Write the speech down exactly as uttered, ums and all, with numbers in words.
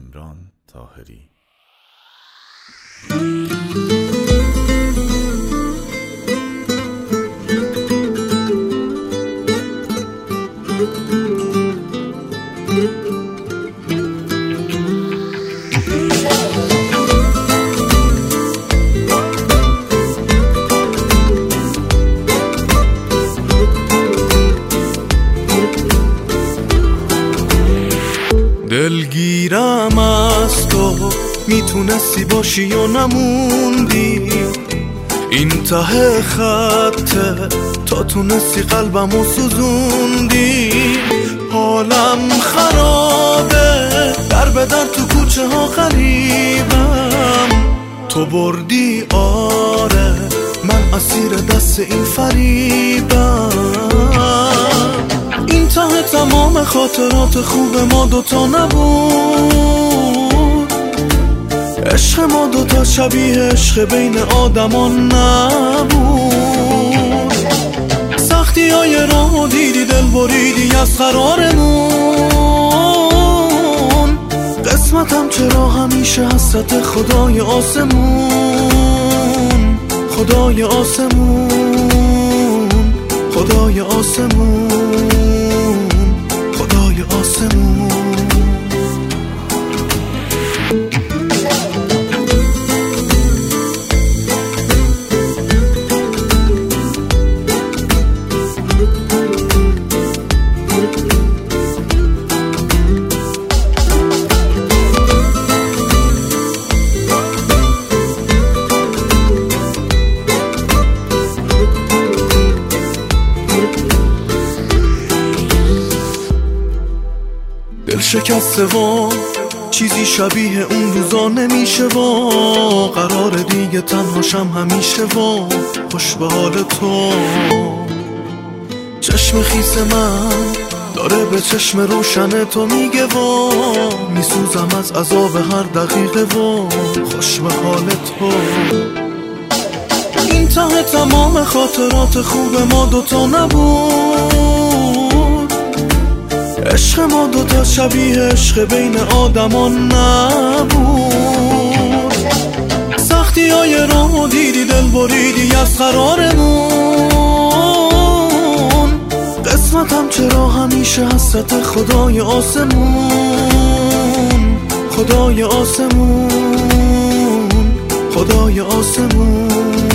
عمران طاهری. دلگیرم از تو، میتونستی باشی یا نموندی این ته خطه، تا تونستی قلبمو سوزوندی. حالم خرابه، در به در تو کوچه ها غریبم، تو بردی آره، من اسیر دست این فریبم. این ته تمام خاطرات خوب ما دوتا نبود، عشق ما دوتا شبیه عشق بین آدمان نبود. سختی های راهو دیدی، دل بریدی از قرارمون. قسمتم چرا همیشه حسرت خدای آسمون، خدای آسمون، خدای آسمون، خدای آسمون. دل شکسته و چیزی شبیه اون روزا نمیشه و قرار دیگه تنهاشم همیشه و خوش به حال تو. چشم خیس من داره به چشم روشن تو میگه و میسوزم از عذاب هر دقیقه و خوش به حال تو. این ته تمام خاطرات خوب ما دوتا نبود، عشق ما دوتا شبیه عشق بین آدمان نبود. سختی های راهو دیدی، دل بریدی از قرارمون. قسمتم چرا همیشه حسرت خدای آسمون، خدای آسمون، خدای آسمون.